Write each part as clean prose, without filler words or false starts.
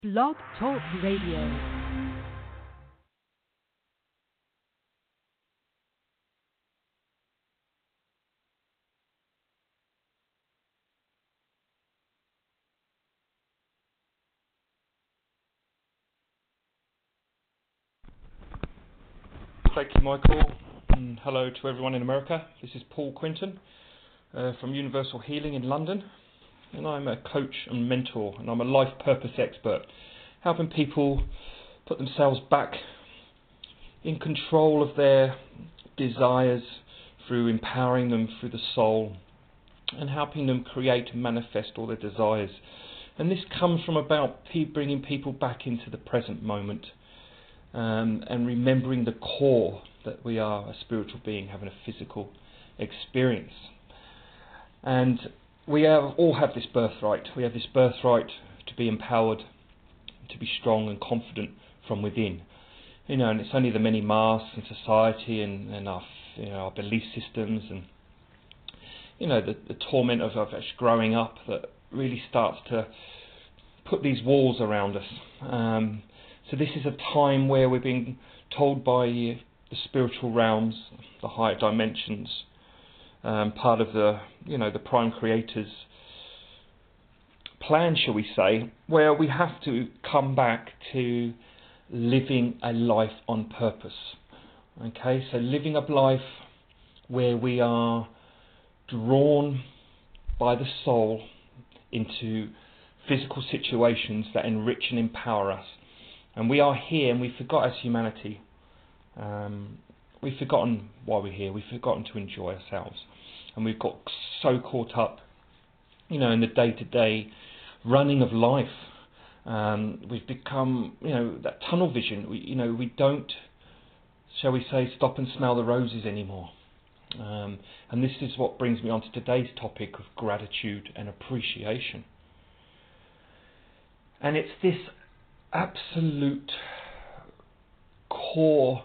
Blog Talk Radio. Thank you, Michael, and hello to everyone in America. This is Paul Quinton from Universal Healing in London, and I'm a coach and mentor, and I'm a life purpose expert, helping people put themselves back in control of their desires through empowering them through the soul and helping them create and manifest all their desires. And this comes from about bringing people back into the present moment. And remembering the core that we are a spiritual being having a physical experience. And we all have this birthright. We have this birthright to be empowered, to be strong and confident from within. And it's only the many masks in society and our belief systems and the torment of actually growing up that really starts to put these walls around us. So this is a time where we're being told by the spiritual realms, the higher dimensions, part of the Prime Creator's plan, shall we say, where we have to come back to living a life on purpose. Okay, so living a life where we are drawn by the soul into physical situations that enrich and empower us. And we are here, and we forgot as humanity. We've forgotten why we're here. We've forgotten to enjoy ourselves, and we've got so caught up, in the day-to-day running of life. We've become, that tunnel vision. We don't, shall we say, stop and smell the roses anymore. And this is what brings me on to today's topic of gratitude and appreciation. And it's this absolute core,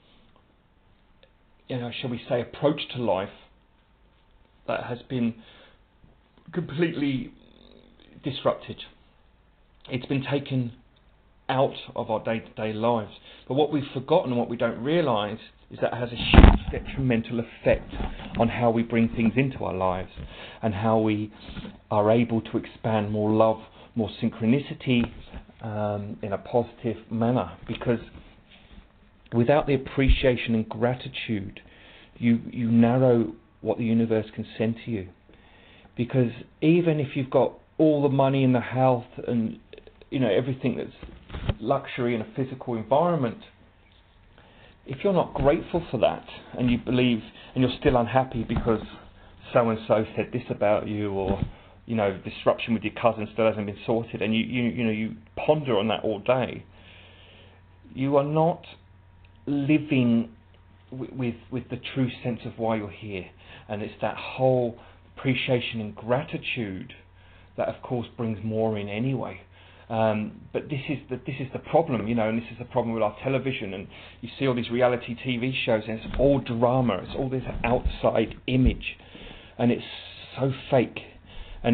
shall we say, approach to life that has been completely disrupted. It's been taken out of our day-to-day lives. But what we've forgotten, what we don't realise, is that it has a huge detrimental effect on how we bring things into our lives and how we are able to expand more love, more synchronicity, in a positive manner, because without the appreciation and gratitude, you narrow what the universe can send to you. Because even if you've got all the money and the health and everything that's luxury in a physical environment, if you're not grateful for that and you believe and you're still unhappy because so and so said this about you, or disruption with your cousin still hasn't been sorted, and you ponder on that all day, you are not living with the true sense of why you're here. And it's that whole appreciation and gratitude that, of course, brings more in anyway. But this is the problem, and this is the problem with our television. And you see all these reality TV shows, and it's all drama. It's all this outside image, and it's so fake. And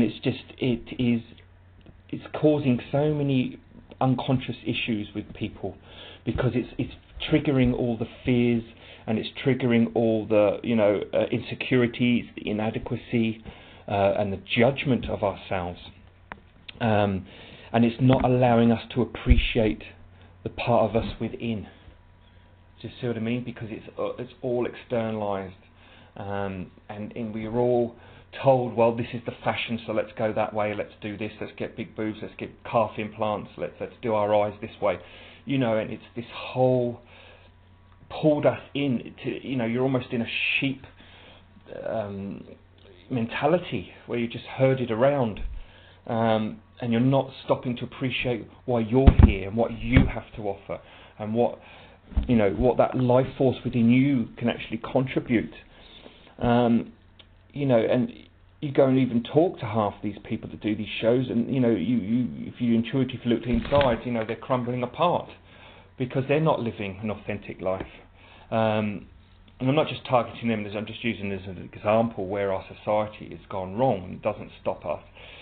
it's causing so many unconscious issues with people, because it's triggering all the fears, and it's triggering all the insecurities, the inadequacy, and the judgment of ourselves, and it's not allowing us to appreciate the part of us within. Do you see what I mean? Because it's all externalized, and we're all told, well, this is the fashion, so let's go that way, let's do this, let's get big boobs, let's get calf implants, let's do our eyes this way, and it's this whole pulled us in to, you're almost in a sheep mentality where you're just herded around, and you're not stopping to appreciate why you're here and what you have to offer, and what that life force within you can actually contribute. And you go and even talk to half these people that do these shows, and if you intuitively look inside, they're crumbling apart because they're not living an authentic life. And I'm not just targeting them, I'm just using this as an example where our society has gone wrong, and it doesn't stop us.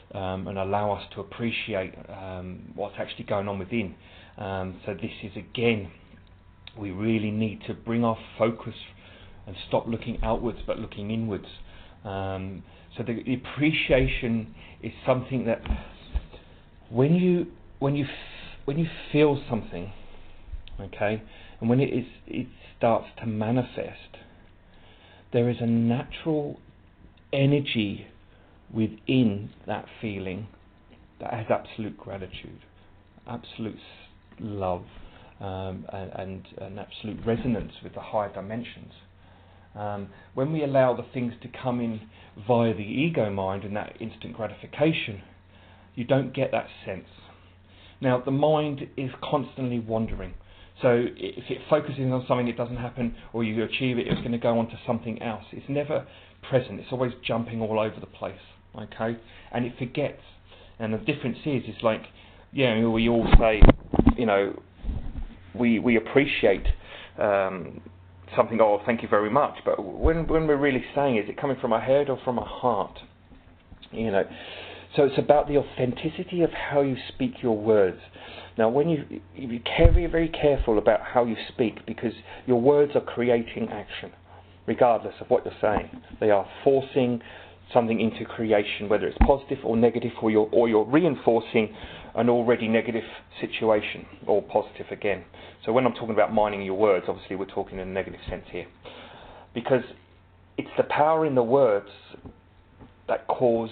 and allow us to appreciate what's actually going on within. So this is, again, we really need to bring our focus and stop looking outwards but looking inwards. So the appreciation is something that when you feel something, okay, and when it starts to manifest, there is a natural energy within that feeling that has absolute gratitude, absolute love, and an absolute resonance with the higher dimensions. When we allow the things to come in via the ego mind and that instant gratification, you don't get that sense. Now, the mind is constantly wandering. So if it focuses on something, it doesn't happen, or you achieve it, it's going to go on to something else. It's never present. It's always jumping all over the place, okay? And it forgets. And the difference is like, yeah, we all say, you know, we appreciate something, oh, thank you very much. But when we're really saying, is it coming from our head or from our heart? You know, so it's about the authenticity of how you speak your words. Now, when you be very, very careful about how you speak, because your words are creating action, regardless of what you're saying. They are forcing something into creation, whether it's positive or negative, or you're reinforcing an already negative situation, or positive again. So when I'm talking about mining your words, obviously we're talking in a negative sense here, because it's the power in the words that cause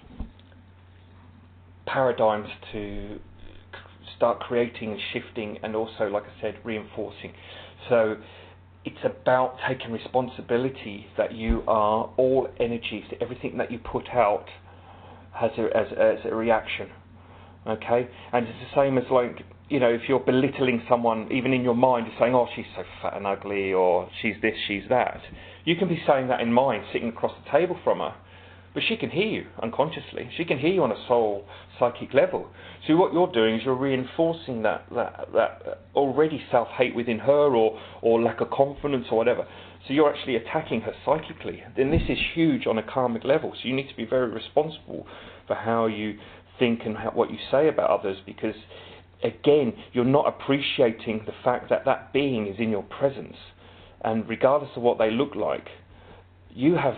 paradigms to start creating and shifting, and also, like I said, reinforcing. So it's about taking responsibility that you are all energies, that everything that you put out has a reaction. Okay? And it's the same as, like, you know, if you're belittling someone, even in your mind, you're saying, oh, she's so fat and ugly, or she's this, she's that. You can be saying that in mind, sitting across the table from her, but she can hear you unconsciously. She can hear you on a soul, psychic level. So what you're doing is you're reinforcing that already self-hate within her, or lack of confidence, or whatever. So you're actually attacking her psychically. Then this is huge on a karmic level. So you need to be very responsible for how you think and what you say about others, because, again, you're not appreciating the fact that that being is in your presence. And regardless of what they look like, you have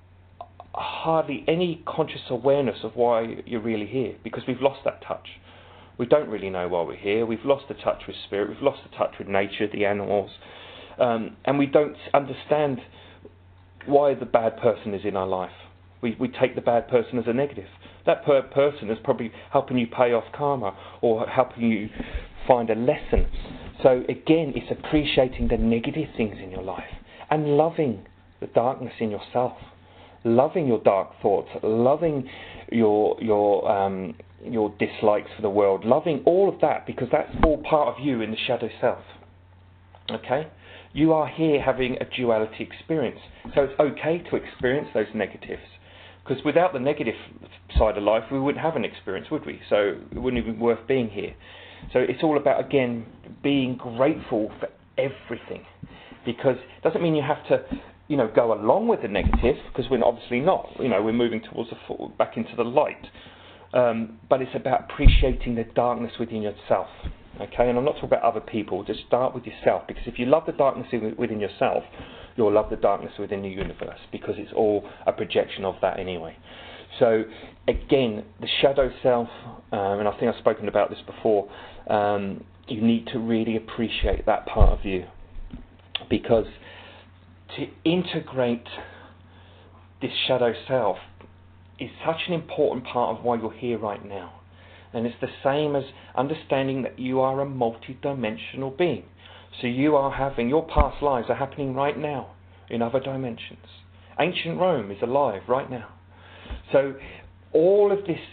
hardly any conscious awareness of why you're really here, because we've lost that touch. We don't really know why we're here. We've lost the touch with spirit. We've lost the touch with nature, the animals, and we don't understand why the bad person is in our life. We take the bad person as a negative. That person is probably helping you pay off karma, or helping you find a lesson. So again, it's appreciating the negative things in your life and loving the darkness in yourself. Loving your dark thoughts, loving your dislikes for the world, loving all of that, because that's all part of you in the shadow self. Okay? You are here having a duality experience. So it's okay to experience those negatives, because without the negative side of life, we wouldn't have an experience, would we? So it wouldn't even be worth being here. So it's all about, again, being grateful for everything, because it doesn't mean you have to, you know, go along with the negative, because we're obviously not. You know, we're moving towards back into the light. But it's about appreciating the darkness within yourself. Okay, and I'm not talking about other people. Just start with yourself, because if you love the darkness within yourself, you'll love the darkness within the universe, because it's all a projection of that anyway. So again, the shadow self, and I think I've spoken about this before. You need to really appreciate that part of you, because to integrate this shadow self is such an important part of why you're here right now. And it's the same as understanding that you are a multi-dimensional being. So you are having, your past lives are happening right now in other dimensions. Ancient Rome is alive right now. So all of this,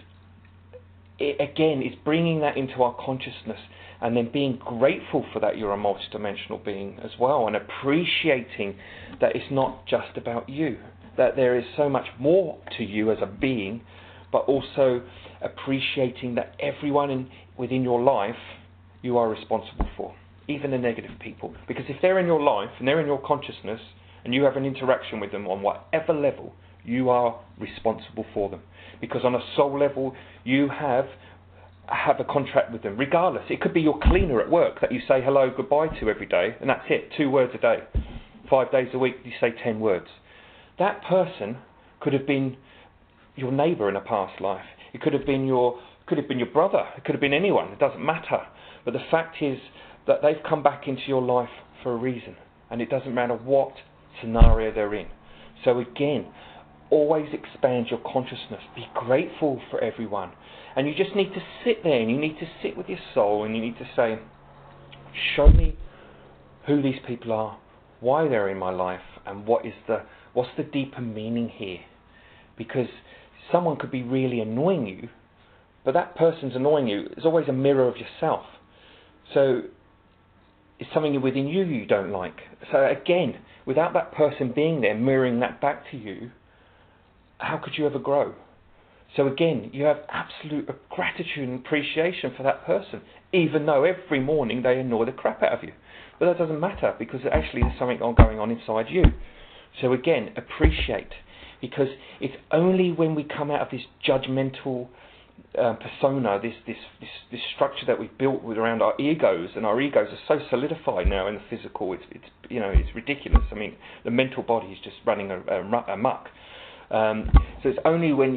again, is bringing that into our consciousness, and then being grateful for that you're a multi-dimensional being as well, and appreciating that it's not just about you, that there is so much more to you as a being, but also appreciating that everyone within your life you are responsible for, even the negative people. Because if they're in your life and they're in your consciousness, and you have an interaction with them on whatever level, You are responsible for them. Because on a soul level, you have a contract with them, regardless. It could be your cleaner at work that you say hello, goodbye to every day, and that's it, 2 words a day. 5 days a week, you say 10 words. That person could have been your neighbour in a past life. It could have been your brother. It could have been anyone. It doesn't matter. But the fact is that they've come back into your life for a reason, and it doesn't matter what scenario they're in. So again, always expand your consciousness. Be grateful for everyone. And you just need to sit there, and you need to sit with your soul, and you need to say, show me who these people are, why they're in my life, and what's the deeper meaning here. Because someone could be really annoying you, but that person's annoying you is always a mirror of yourself. So it's something within you don't like. So again, without that person being there, mirroring that back to you, how could you ever grow? So again, you have absolute gratitude and appreciation for that person, even though every morning they annoy the crap out of you. But that doesn't matter, because actually there's something going on inside you. So again, appreciate, because it's only when we come out of this judgmental persona, this structure that we've built around our egos, and our egos are so solidified now in the physical. It's ridiculous. I mean, the mental body is just running amok. So it's only when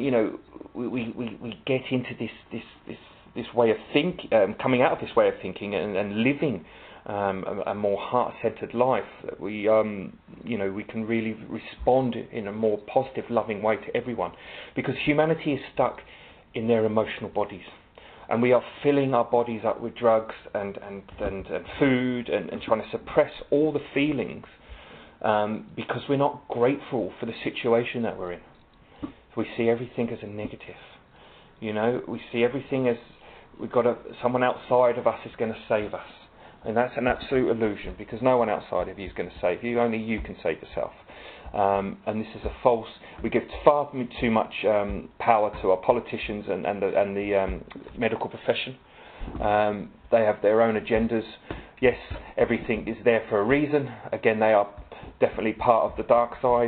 we get into this way of coming out of this way of thinking and living a more heart-centered life, that we can really respond in a more positive, loving way to everyone, because humanity is stuck in their emotional bodies, and we are filling our bodies up with drugs and food and trying to suppress all the feelings, because we're not grateful for the situation that we're in. We see everything as a negative. We see everything as we've got someone outside of us is going to save us. And that's an absolute illusion, because no one outside of you is going to save you. Only you can save yourself. And this is a false. We give far too much power to our politicians and the medical profession. They have their own agendas. Yes, everything is there for a reason. Again, they are definitely part of the dark side.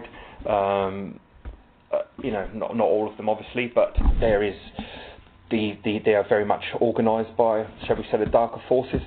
Not all of them, obviously, but there is they are very much organised by, shall we say, the darker forces.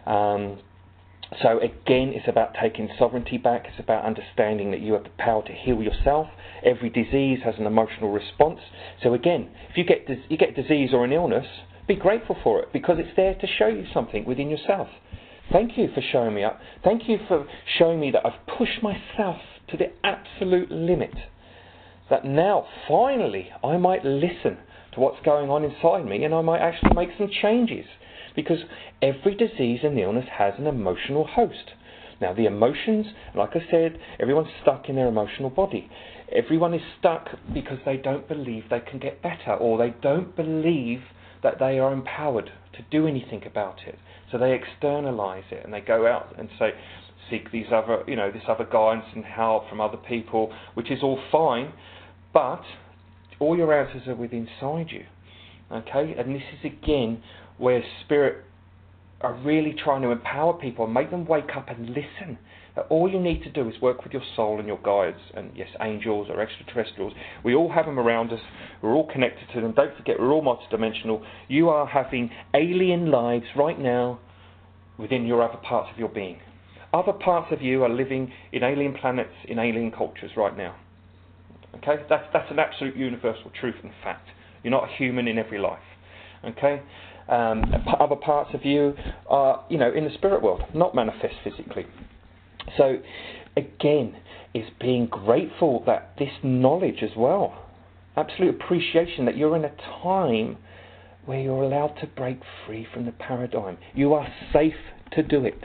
So again, it's about taking sovereignty back. It's about understanding that you have the power to heal yourself. Every disease has an emotional response. So again, if you get disease or an illness, be grateful for it, because it's there to show you something within yourself. Thank you for showing me up. Thank you for showing me that I've pushed myself to the absolute limit. That now, finally, I might listen to what's going on inside me, and I might actually make some changes. Because every disease and illness has an emotional host. Now, the emotions, like I said, everyone's stuck in their emotional body. Everyone is stuck because they don't believe they can get better, or they don't believe that they are empowered to do anything about it. So they externalize it, and they go out and seek this other guidance and help from other people, which is all fine, but all your answers are within inside you. Okay, and this is again where Spirit are really trying to empower people and make them wake up and listen. That all you need to do is work with your soul and your guides, and yes, angels or extraterrestrials. We all have them around us. We're all connected to them. Don't forget, we're all multidimensional. You are having alien lives right now within your other parts of your being. Other parts of you are living in alien planets, in alien cultures right now. Okay, that's an absolute universal truth and fact. You're not a human in every life. Okay. Other parts of you are, in the spirit world, not manifest physically. So, again, it's being grateful that this knowledge as well, absolute appreciation that you're in a time where you're allowed to break free from the paradigm. You are safe to do it.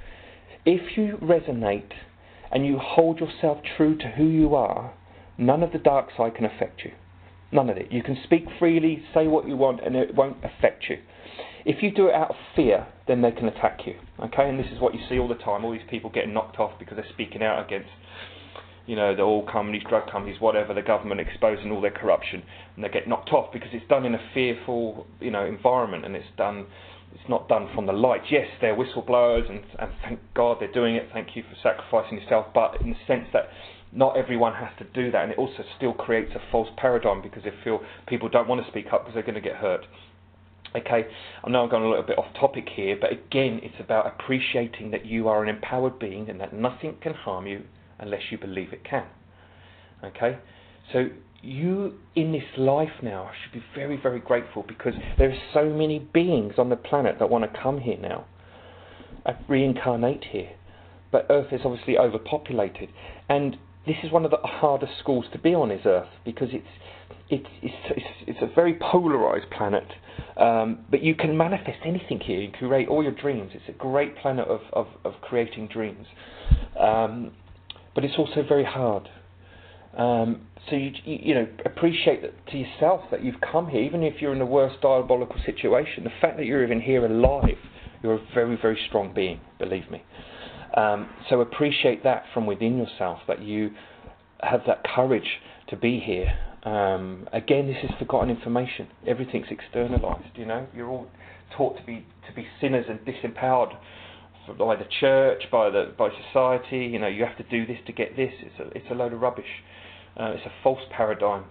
If you resonate and you hold yourself true to who you are, none of the dark side can affect you. None of it. You can speak freely, say what you want, and it won't affect you. If you do it out of fear, then they can attack you. Okay, and this is what you see all the time. All these people getting knocked off because they're speaking out against, the oil companies, drug companies, whatever, the government exposing all their corruption, and they get knocked off because it's done in a fearful, environment, and it's not done from the light. Yes, they're whistleblowers, and thank God they're doing it. Thank you for sacrificing yourself, but in the sense that not everyone has to do that, and it also still creates a false paradigm because they feel people don't want to speak up because they're going to get hurt. Okay, I know I'm going a little bit off topic here, but again, it's about appreciating that you are an empowered being and that nothing can harm you unless you believe it can. Okay, so you in this life now should be very, very grateful because there are so many beings on the planet that want to come here now and reincarnate here. But Earth is obviously overpopulated, and this is one of the hardest schools to be on, is Earth, because it's a very polarised planet. But you can manifest anything here. You can create all your dreams. It's a great planet of creating dreams. But it's also very hard. So you know, appreciate that to yourself that you've come here, even if you're in the worst diabolical situation. The fact that you're even here alive, you're a very, very strong being, believe me. So appreciate that from within yourself, that you have that courage to be here. Again, this is forgotten information. Everything's externalised. You know, you're all taught to be sinners and disempowered by the church, by society. You know, you have to do this to get this. It's a load of rubbish. It's a false paradigm.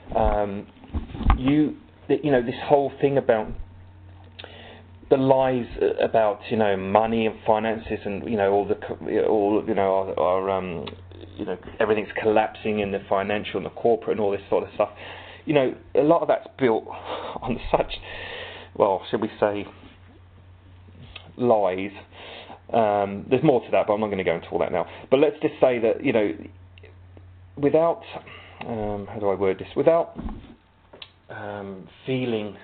You know, this whole thing about the lies about, you know, money and finances, and you know, everything's collapsing in the financial and the corporate and all this sort of stuff. You know, a lot of that's built on such, well, should we say, lies. There's more to that, but I'm not going to go into all that now. But let's just say that, you know, without, how do I word this? Without feeling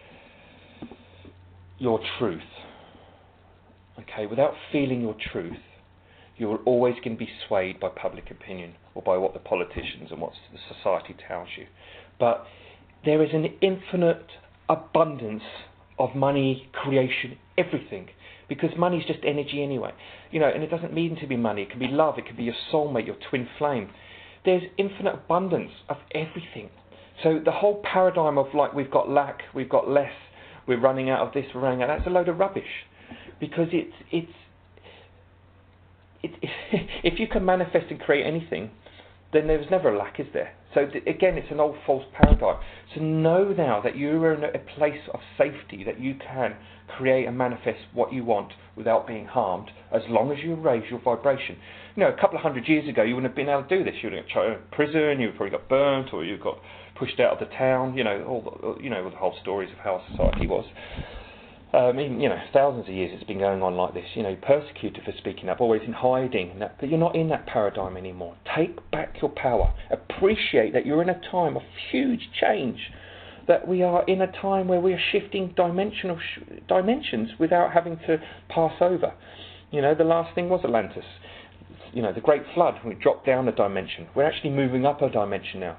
your truth, okay, without feeling your truth, you're always going to be swayed by public opinion or by what the politicians and what the society tells you. But there is an infinite abundance of money, creation, everything, because money is just energy anyway. You know, and it doesn't mean to be money. It can be love. It can be your soulmate, your twin flame. There's infinite abundance of everything. So the whole paradigm of like we've got lack, we've got less, we're running out of this, we're running out of that, that's a load of rubbish. Because if you can manifest and create anything, then there's never a lack, is there? So again, it's an old false paradigm. So know now that you're in a place of safety, that you can create and manifest what you want without being harmed, as long as you raise your vibration. You know, a couple of 100 years ago, you wouldn't have been able to do this. You would have got thrown in prison, you would probably got burnt, or you got pushed out of the town. You know, all the whole stories of how society was. Even, you know, thousands of years it's been going on like this. You know, persecuted for speaking up, always in hiding. But you're not in that paradigm anymore. Take back your power. Appreciate that you're in a time of huge change. That we are in a time where we are shifting dimensions without having to pass over. You know, the last thing was Atlantis. You know, the Great Flood. We dropped down a dimension. We're actually moving up a dimension now.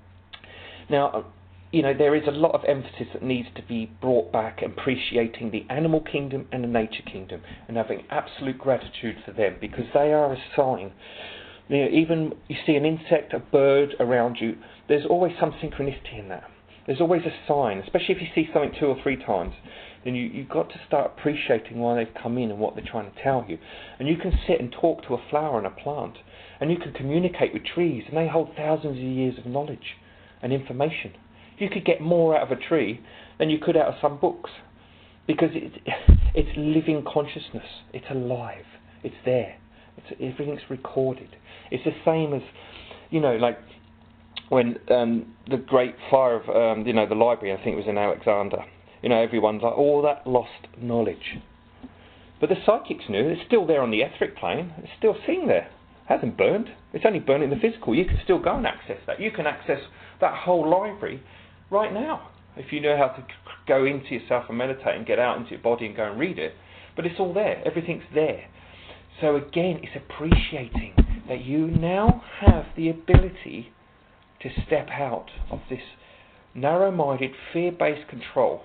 Now, you know, there is a lot of emphasis that needs to be brought back, appreciating the animal kingdom and the nature kingdom, and having absolute gratitude for them, because they are a sign. You know, even you see an insect, a bird around you, there's always some synchronicity in that. There's always a sign, especially if you see something 2 or 3 times. Then you've got to start appreciating why they've come in and what they're trying to tell you. And you can sit and talk to a flower and a plant, and you can communicate with trees, and they hold thousands of years of knowledge and information. You could get more out of a tree than you could out of some books, because it's living consciousness. It's alive. It's there. Everything's recorded. It's the same as, you know, like when the great fire of, you know, the library, I think it was in Alexander. You know, everyone's like, all that lost knowledge. But the psychics knew it's still there on the etheric plane. It's still seen there. It hasn't burned. It's only burned in the physical. You can still go and access that. You can access that whole library right now, if you know how to go into yourself and meditate and get out into your body and go and read it. But it's all there. Everything's there. So again, it's appreciating that you now have the ability to step out of this narrow-minded, fear-based control.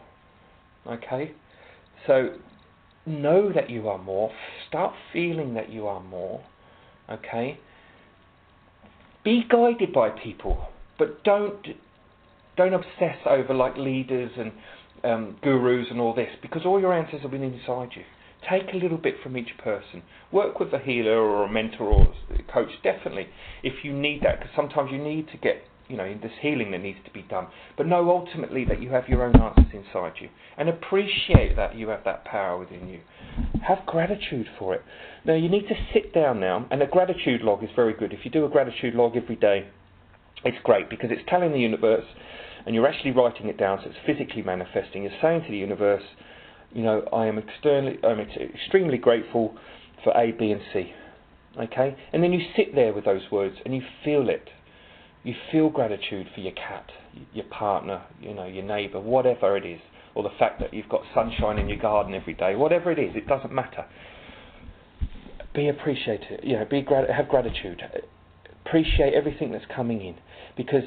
Okay? So know that you are more. Start feeling that you are more. Okay? Be guided by people, but don't obsess over like leaders and gurus and all this, because all your answers have been inside you. Take a little bit from each person. Work with a healer or a mentor or a coach, definitely, if you need that, because sometimes you need to get, this healing that needs to be done. But know ultimately that you have your own answers inside you, and appreciate that you have that power within you. Have gratitude for it. Now, you need to sit down now, and a gratitude log is very good. If you do a gratitude log every day, it's great, because it's telling the universe, and you're actually writing it down, so it's physically manifesting. You're saying to the universe, I'm extremely grateful for A, B, and C. Okay? And then you sit there with those words, and you feel it. You feel gratitude for your cat, your partner, your neighbour, whatever it is, or the fact that you've got sunshine in your garden every day, whatever it is, it doesn't matter. Be appreciative, have gratitude. Appreciate everything that's coming in, because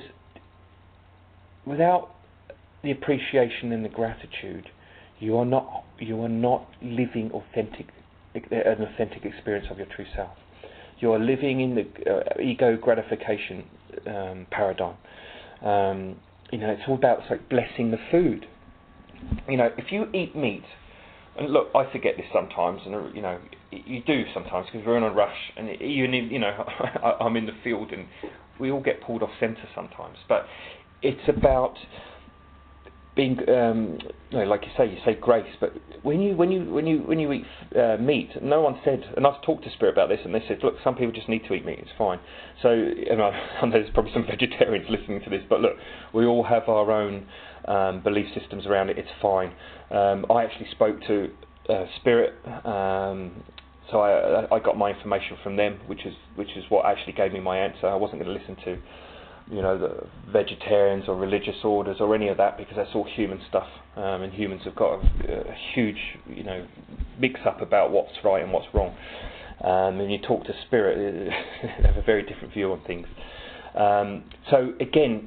without the appreciation and the gratitude, you are not living an authentic experience of your true self. You are living in the ego gratification paradigm. It's all about blessing the food. If you eat meat, and look, I forget this sometimes, and you do sometimes because we're in a rush, and I'm in the field, and we all get pulled off centre sometimes. But it's about being, like you say grace. But when you eat meat, no one said, and I've talked to Spirit about this, and they said, look, some people just need to eat meat. It's fine. So, and I know there's probably some vegetarians listening to this, but look, we all have our own belief systems around it. It's fine. I actually spoke to Spirit, so I got my information from them, which is what actually gave me my answer. I wasn't going to listen to the vegetarians or religious orders or any of that, because that's all human stuff, and humans have got a huge mix-up about what's right and what's wrong. And you talk to Spirit, they have a very different view on things. So again,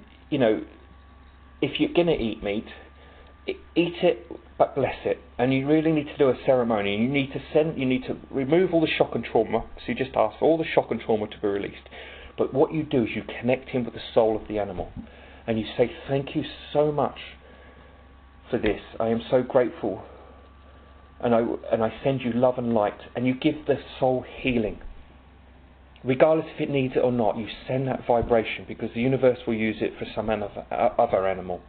if you're going to eat meat, eat it, but bless it. And you really need to do a ceremony. You need to remove all the shock and trauma. So you just ask for all the shock and trauma to be released. But what you do is you connect him with the soul of the animal, and you say, thank you so much for this. I am so grateful, and I send you love and light, and you give the soul healing. Regardless if it needs it or not, you send that vibration, because the universe will use it for some other animal.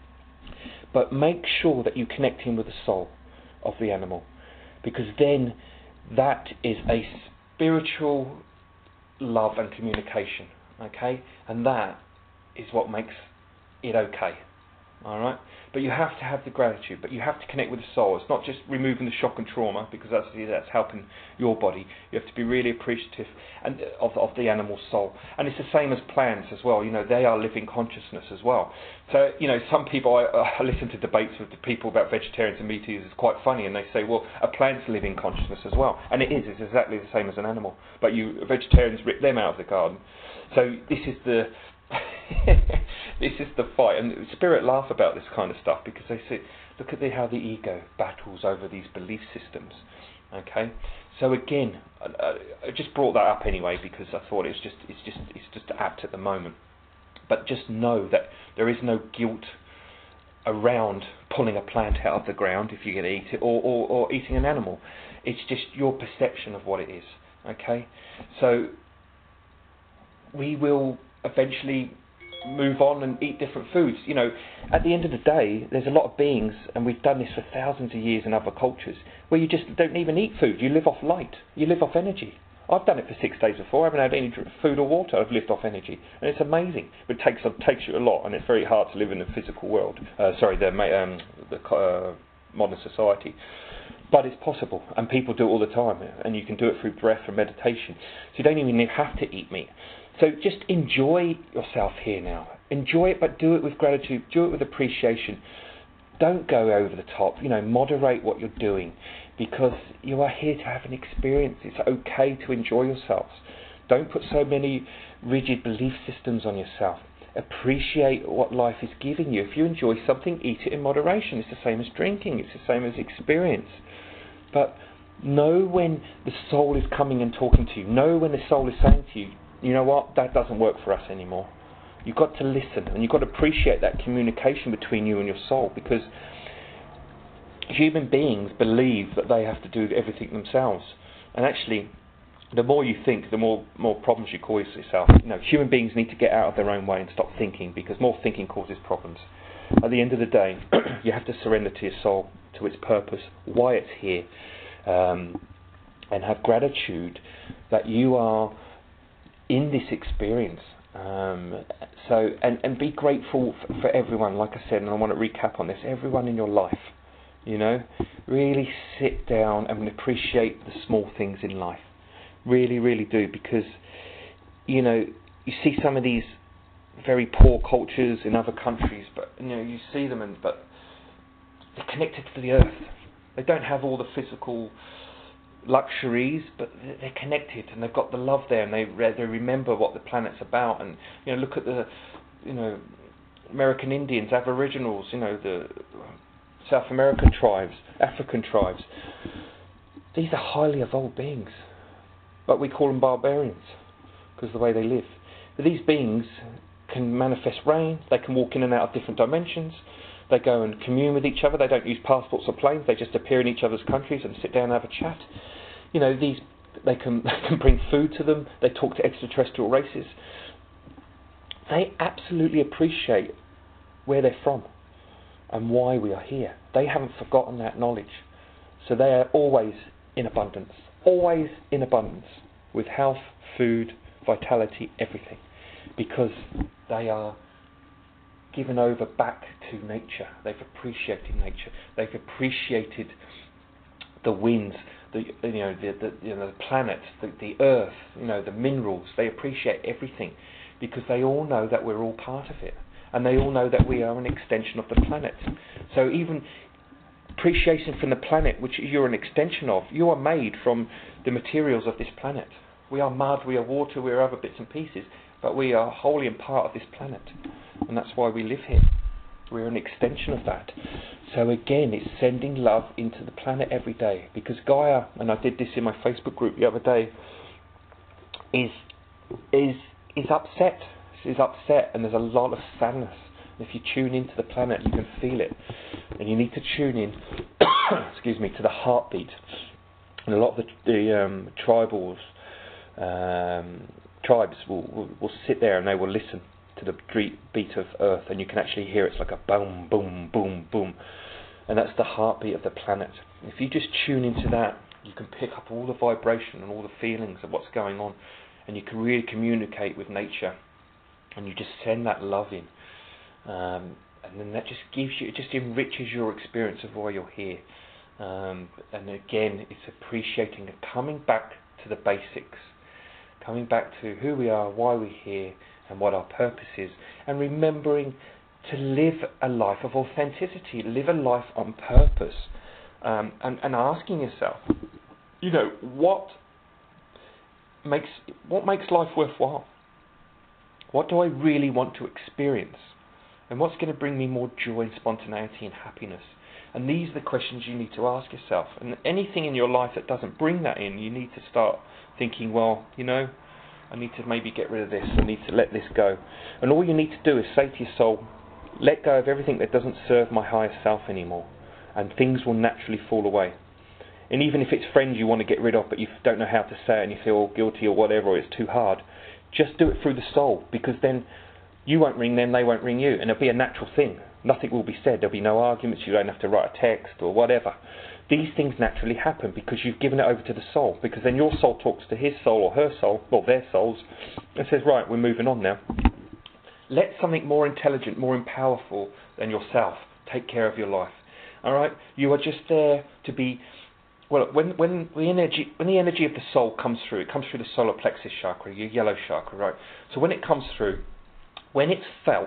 But make sure that you connect him with the soul of the animal, because then that is a spiritual love and communication, okay? And that is what makes it okay, all right? But you have to have the gratitude, but you have to connect with the soul. It's not just removing the shock and trauma, because that's helping your body. You have to be really appreciative of the animal's soul. And it's the same as plants as well. They are living consciousness as well. So, some people, I listen to debates with the people about vegetarians and meat eaters. It's quite funny, and they say, well, a plant's living consciousness as well. And it's exactly the same as an animal. But vegetarians rip them out of the garden. So this is the fight, and Spirit laugh about this kind of stuff, because they say, look at how the ego battles over these belief systems. Okay, so again, I just brought that up anyway, because I thought it's just apt at the moment. But just know that there is no guilt around pulling a plant out of the ground if you're going to eat it, or eating an animal. It's just your perception of what it is. Okay, so we will eventually move on and eat different foods. At the end of the day, there's a lot of beings, and we've done this for thousands of years in other cultures, where you just don't even eat food. You live off light. You live off energy. I've done it for 6 days before. I haven't had any food or water. I've lived off energy, and it's amazing. But it takes you a lot, and it's very hard to live in the physical world. The modern society. But it's possible, and people do it all the time, and you can do it through breath and meditation. So you don't even have to eat meat. So just enjoy yourself here now. Enjoy it, but do it with gratitude. Do it with appreciation. Don't go over the top. Moderate what you're doing, because you are here to have an experience. It's okay to enjoy yourselves. Don't put so many rigid belief systems on yourself. Appreciate what life is giving you. If you enjoy something, eat it in moderation. It's the same as drinking. It's the same as experience. But know when the soul is coming and talking to you. Know when the soul is saying to you, you know what, that doesn't work for us anymore. You've got to listen, and you've got to appreciate that communication between you and your soul, because human beings believe that they have to do everything themselves. And actually, the more you think, the more problems you cause yourself. Human beings need to get out of their own way and stop thinking, because more thinking causes problems. At the end of the day, you have to surrender to your soul, to its purpose, why it's here, and have gratitude that you are in this experience. And be grateful for everyone, like I said, and I want to recap on this, everyone in your life. Really sit down and appreciate the small things in life. Really, really do, because you see some of these very poor cultures in other countries, but you see them, but they're connected to the earth. They don't have all the physical luxuries, but they're connected, and they've got the love there, and they remember what the planet's about. And look at the American Indians, Aboriginals, the South American tribes, African tribes. These are highly evolved beings, but we call them barbarians because of the way they live. But these beings can manifest rain. They can walk in and out of different dimensions. They go and commune with each other. They don't use passports or planes. They just appear in each other's countries and sit down and have a chat. They can bring food to them. They talk to extraterrestrial races. They absolutely appreciate where they're from and why we are here. They haven't forgotten that knowledge. So they are always in abundance. Always in abundance. With health, food, vitality, everything. Because they are given over back to nature. They've appreciated nature. They've appreciated the winds, the planets, the earth, the minerals. They appreciate everything because they all know that we're all part of it, and they all know that we are an extension of the planet. So even appreciation from the planet, which you're an extension of, you are made from the materials of this planet. We are mud, we are water, we are other bits and pieces, but we are wholly and part of this planet, and that's why we live here. We're an extension of that. So again, it's sending love into the planet every day, because Gaia, and I did this in my Facebook group the other day, is upset. She's upset, and there's a lot of sadness. And if you tune into the planet, you can feel it, and you need to tune in, excuse me, to the heartbeat. And a lot of the tribes will sit there and they will listen to the beat of Earth, and you can actually hear it's like a boom, boom, boom, boom, and that's the heartbeat of the planet. If you just tune into that, you can pick up all the vibration and all the feelings of what's going on, and you can really communicate with nature, and you just send that love in, and then that just gives you, it just enriches your experience of why you're here. And again, it's appreciating and coming back to the basics, coming back to who we are, why we're here, and what our purpose is, and remembering to live a life of authenticity, live a life on purpose, and asking yourself, what makes life worthwhile? What do I really want to experience? And what's going to bring me more joy and spontaneity and happiness? And these are the questions you need to ask yourself. And anything in your life that doesn't bring that in, you need to start thinking, well, I need to maybe get rid of this. I need to let this go. And all you need to do is say to your soul, let go of everything that doesn't serve my higher self anymore, and things will naturally fall away. And even if it's friends you want to get rid of, but you don't know how to say it, and you feel guilty or whatever, or it's too hard, just do it through the soul, because then you won't ring them, they won't ring you, and it'll be a natural thing. Nothing will be said. There'll be no arguments. You don't have to write a text or whatever. These things naturally happen because you've given it over to the soul, because then your soul talks to his soul or her soul, or their souls, and says, right, we're moving on now. Let something more intelligent, more powerful than yourself take care of your life. All right? You are just there to be... Well, when the energy of the soul comes through, it comes through the solar plexus chakra, your yellow chakra, right? So when it comes through, when it's felt,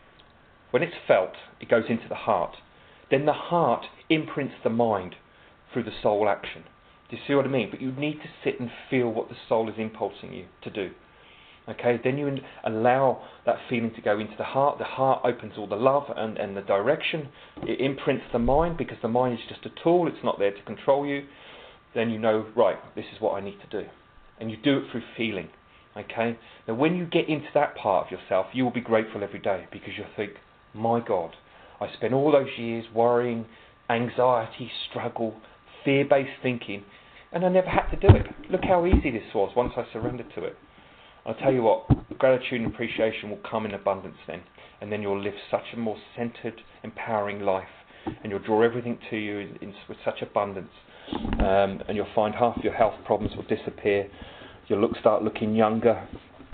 it goes into the heart. Then the heart imprints the mind through the soul action. Do you see what I mean? But you need to sit and feel what the soul is impulsing you to do. Okay, then you allow that feeling to go into the heart. The heart opens all the love and the direction. It imprints the mind, because the mind is just a tool. It's not there to control you. Then you know, right, this is what I need to do. And you do it through feeling. Okay? Now when you get into that part of yourself, you will be grateful every day, because you'll think, my God, I spent all those years worrying, anxiety, struggle, fear-based thinking, and I never had to do it. Look how easy this was once I surrendered to it. I'll tell you what, gratitude and appreciation will come in abundance then, and then you'll live such a more centered, empowering life, and you'll draw everything to you with such abundance, and you'll find half your health problems will disappear. You'll start looking younger.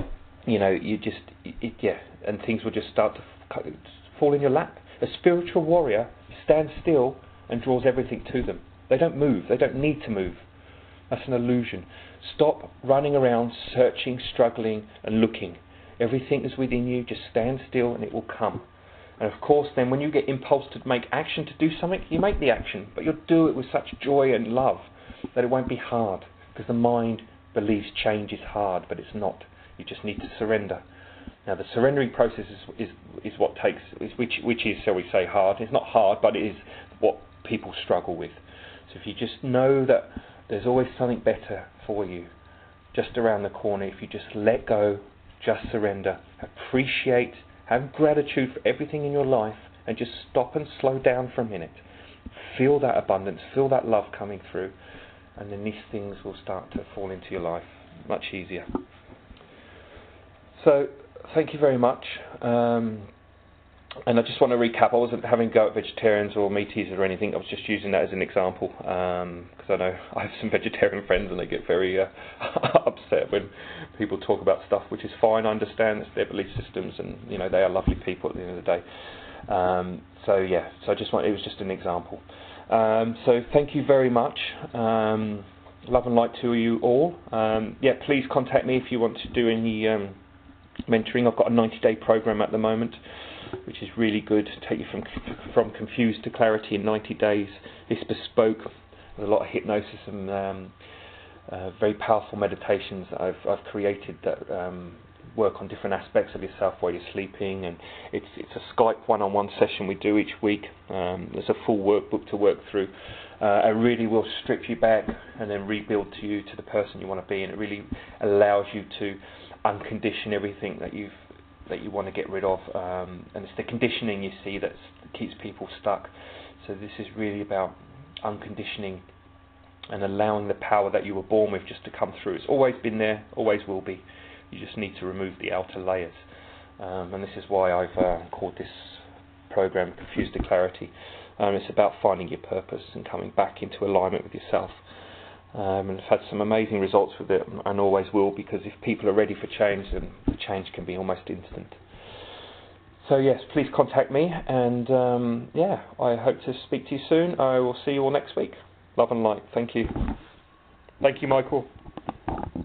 And things will just start to fall in your lap. A spiritual warrior stands still and draws everything to them. They don't move. They don't need to move. That's an illusion. Stop running around, searching, struggling, and looking. Everything is within you. Just stand still and it will come. And of course, then when you get impulse to make action, to do something, you make the action. But you'll do it with such joy and love that it won't be hard. Because the mind believes change is hard, but it's not. You just need to surrender. Now, the surrendering process is what takes, which is, shall we say, hard. It's not hard, but it is what people struggle with. So if you just know that there's always something better for you, just around the corner, if you just let go, just surrender, appreciate, have gratitude for everything in your life, and just stop and slow down for a minute. Feel that abundance, feel that love coming through, and then these things will start to fall into your life much easier. So, thank you very much. And I just want to recap, I wasn't having a go at vegetarians or meat eaters or anything, I was just using that as an example, because I know I have some vegetarian friends and they get very upset when people talk about stuff, which is fine. I understand it's their belief systems, and they are lovely people at the end of the day. So it was just an example. So thank you very much. Love and light to you all. Please contact me if you want to do any mentoring. I've got a 90-day program at the moment, which is really good to take you from confused to clarity in 90 days. It's bespoke with a lot of hypnosis and very powerful meditations that I've created that work on different aspects of yourself while you're sleeping, and it's a Skype one-on-one session we do each week. There's a full workbook to work through. It really will strip you back and then rebuild to the person you want to be, and it really allows you to uncondition everything that you want to get rid of, and it's the conditioning you see that keeps people stuck. So this is really about unconditioning and allowing the power that you were born with just to come through. It's always been there, always will be. You just need to remove the outer layers, and this is why I've called this program Confused to Clarity. It's about finding your purpose and coming back into alignment with yourself. And I've had some amazing results with it, and always will, because if people are ready for change, then the change can be almost instant. So yes, please contact me, and I hope to speak to you soon. I will see you all next week. Love and light. Thank you. Thank you, Michael.